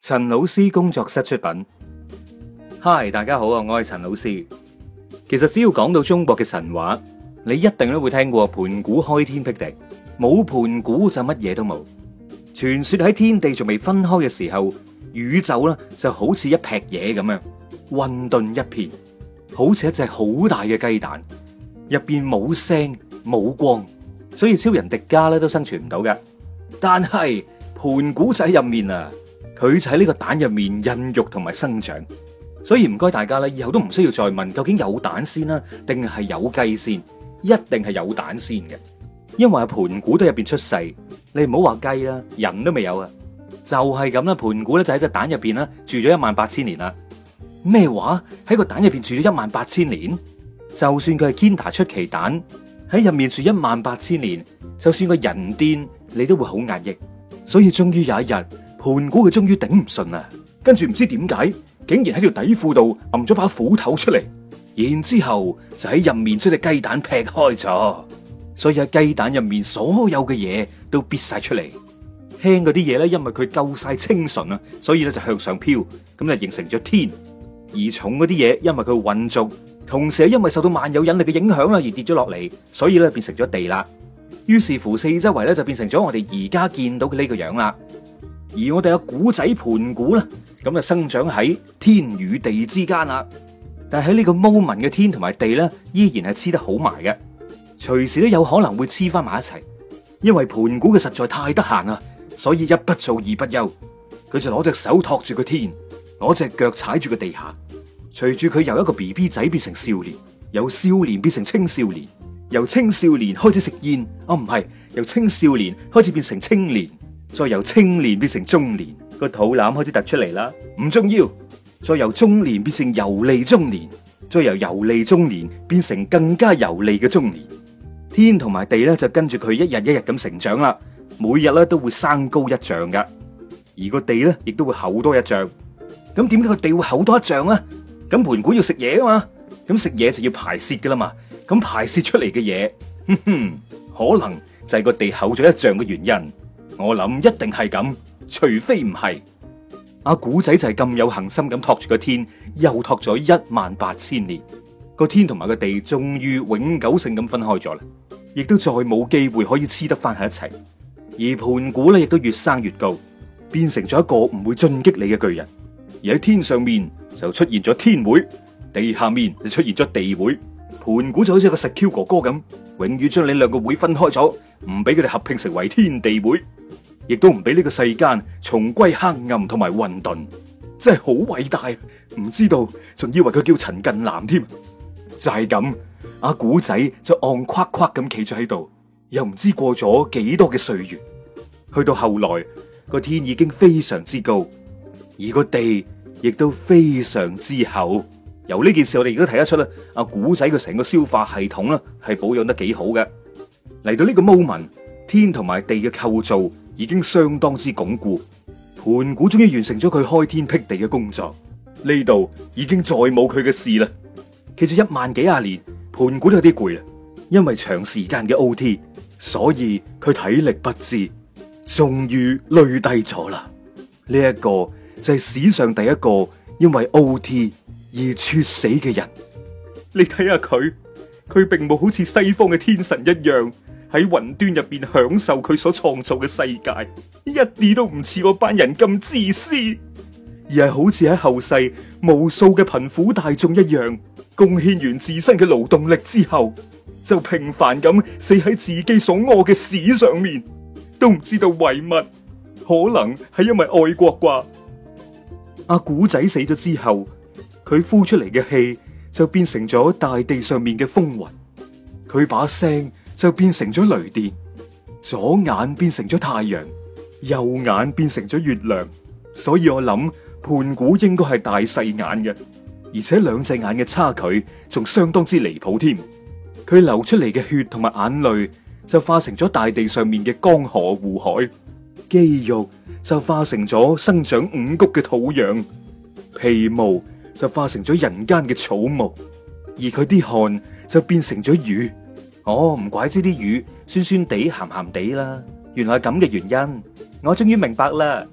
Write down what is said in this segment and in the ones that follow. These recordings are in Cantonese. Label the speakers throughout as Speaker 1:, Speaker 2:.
Speaker 1: 陳老師工作室出品。嗨，大家好啊，我係陳老師。其實只要講到中國嘅神話，你一定都會聽過盤古開天闢地，冇盤古就乜嘢都冇。傳說喺天地仲未分開嘅時候，宇宙咧就好似一劈嘢咁樣，混沌一片，好似一隻好大嘅雞蛋，入邊冇聲冇光，所以超人迪迦咧都生存唔到嘅。但係盤古仔入面啊，佢就喺呢個蛋入面孕育同埋生長，所以唔該大家咧，以後都唔需要再問究竟有蛋先啦，定係有雞先？一定係有蛋先嘅，因為盤古都入邊出世，你唔好話雞啦，人都未有啊，就係咁啦。盤古咧就喺隻蛋入邊啦，住咗18000年啦。咩話？喺個蛋入邊住咗18000年？就算佢係堅打出奇蛋，喺入面住18000年，就算個人癲，你都會好壓抑。所以終於有一日，盤古佢終於頂唔順啦，跟住唔知點解，竟然喺條底褲度揞咗把斧頭出嚟，然之後就喺入面將隻雞蛋劈開咗，所以喺雞蛋入面所有嘅嘢都逼晒出嚟。輕嗰啲嘢咧，因為佢夠晒清純啊，所以咧就向上飄，咁就形成咗天；而重嗰啲嘢，因為佢渾濁，同時係因為受到萬有引力嘅影響啦，而跌咗落嚟，所以咧變成咗地啦。於是乎，四周圍咧就變成咗我哋而家見到嘅呢個樣啦。而我哋嘅古仔盤古啦，咁就生長喺天與地之間啦。但係喺呢個 moment 嘅天同埋地咧，依然係黐得好埋嘅，隨時都有可能會黐翻埋一齊。因為盤古嘅實在太得閒啦，所以一不做二不休，佢就攞隻手托住個天，攞隻腳踩住個地下。隨住佢由一個 BB 仔變成少年，由少年變成青少年，由青少年開始食煙，唔係，由青少年開始變成青年，再由青年變成中年，個肚腩開始突出嚟啦，唔重要。再由中年變成油膩中年，再由油膩中年變成更加油膩嘅中年。天同埋地咧就跟住佢一日一日咁成長啦，每日咧都會生高1丈噶，而個地咧亦都會厚多1丈。咁點解個地會厚多1丈咧？咁盤古要食嘢啊嘛，咁食嘢就要排泄噶啦嘛，咁排泄出嚟嘅嘢，可能就係個地厚咗1丈嘅原因。我諗一定係咁，除非唔係。阿古仔就係咁有恒心咁托住個天，又托咗18000年，個天同埋個地終於永久性咁分開咗啦，亦都再冇機會可以黐得翻喺一齊。而盤古咧亦都越生越高，變成咗一個唔會進擊你嘅巨人。而喺天上面就出現咗天會，地下面就出現咗地會。盤古就好似一個石 Q 哥哥咁，永遠將你兩個會分開咗，唔俾佢哋合併成為天地會。亦都唔俾呢個世間重歸黑暗同埋混沌，真係好偉大。唔知道仲以為佢叫陳近南添。就係咁，阿古仔就戇夸夸咁企咗喺度，又唔知過咗幾多嘅歲月。去到後來，個天已經非常之高，而個地亦都非常之厚。由呢件事我哋亦都睇得出啦，阿古仔佢成個消化系統啦係保養得幾好嘅。嚟到呢個 moment， 天同埋地嘅構造已經相當之鞏固，盤古終於完成咗佢開天闢地嘅工作，呢度已經再冇佢嘅事啦。企咗1萬幾廿年，盤古都有啲攰啦，因為長時間嘅 OT， 所以佢體力不支，終於累低咗啦。呢一個就係史上第一個因為 OT 而猝死嘅人。你睇下佢並冇好似西方嘅天神一樣喺雲端入邊享受佢所創造嘅世界，一啲都唔似嗰班人咁自私，而係好似喺後世無數嘅貧苦大眾一樣，貢獻完自身嘅勞動力之後，就平凡咁死喺自己所屙嘅屎上面，都唔知道為乜，可能係因為愛國啩。阿古仔死咗之後，佢呼出嚟嘅氣就變成咗大地上面嘅風雲，佢把聲就變成咗雷電，左眼變成咗太陽，右眼變成咗月亮。所以我諗盤古應該係大細眼嘅，而且2隻眼嘅差距仲相當之離譜添。佢流出嚟嘅血同埋眼淚就化成咗大地上面嘅江河湖海，肌肉就化成咗生長5穀嘅土壤，皮毛就化成咗人間嘅草木，而佢啲汗就變成咗雨。唔怪之啲魚酸酸地鹹鹹地啦，原來係咁嘅原因，我終於明白啦。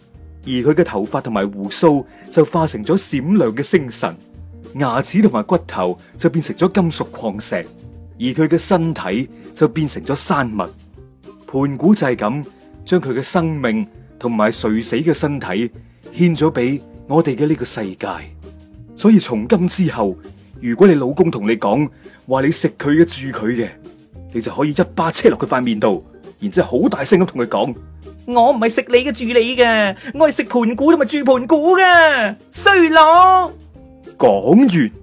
Speaker 1: 而佢嘅頭髮同埋鬍鬚就化成咗閃亮嘅星辰，牙齒同埋骨頭就變成咗金屬礦石，而佢嘅身體就變成咗山脈。盤古就係咁將佢嘅生命同埋垂死嘅身體獻咗俾我哋嘅呢個世界。所以從今之後，如果你老公同你講話你食佢嘅住佢嘅，你就可以一巴車落佢塊面度，然之後好大聲咁同佢講：我唔係食你嘅住你嘅，我係食盤古同埋住盤古嘅衰佬。講完。